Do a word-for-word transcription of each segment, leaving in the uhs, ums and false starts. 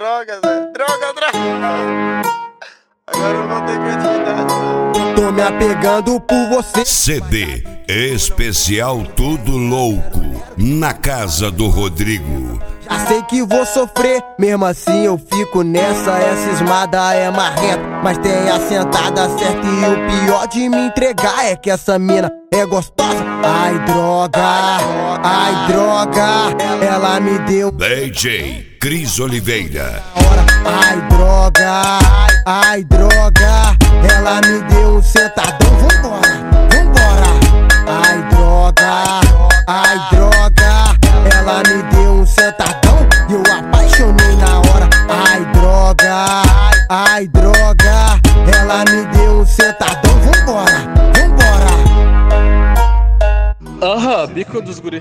droga, Zé. Droga, droga. Agora eu vou ter criatividade. Tô me apegando por você. C D especial Tudo Louco, na casa do Rodrigo. Já sei que vou sofrer, mesmo assim eu fico nessa. Essa esmada é marrenta, mas tem a sentada certa. E o pior de me entregar é que essa mina é gostosa. Ai droga, ai droga, ela me deu D J Cris Oliveira. Ai droga, ai droga, ela me deu um sentadão. Vambora, vambora. Ai droga, ai droga, ela me deu um sentadão e eu apaixonei na hora. Ai droga, ai droga, ela me deu um sentadão. Vambora, vambora. Aham, bico dos guri.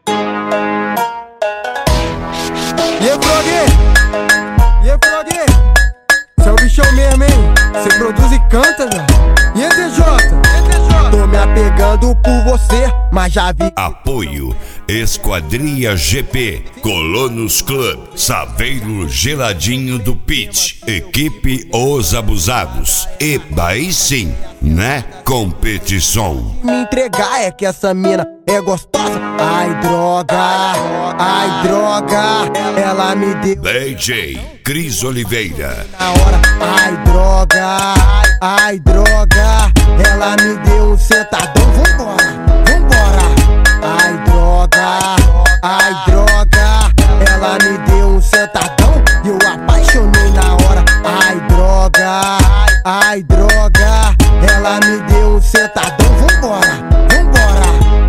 E aí, Frog? E aí, Frog? Cê é o bichão mesmo, hein? Cê produz e canta, velho. E aí, D J? Tô me apegando por você, mas já vi. Apoio Esquadria G P, Colonos Club, Saveiro Geladinho do Pit, Equipe Os Abusados e daí sim, né? Competição. Me entregar é que essa mina é gostosa. Ai droga, ai droga, ela me deu D J Cris Oliveira. na hora. Ai droga, ai droga, ela me deu um sentadão. Vambora, vambora. Ai droga, ai droga, ela me deu um sentadão e eu apaixonei na hora. Ai droga, ai droga, ela me deu um sentadão. Vambora, vambora.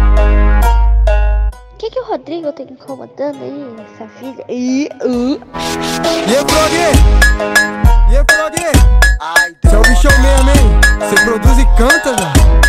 O que que o Rodrigo tá incomodando aí, essa filha? Ih, uh. E aí, Frog? E aí, Frog? Cê é o bichão mesmo, hein? Cê produz e canta, velho.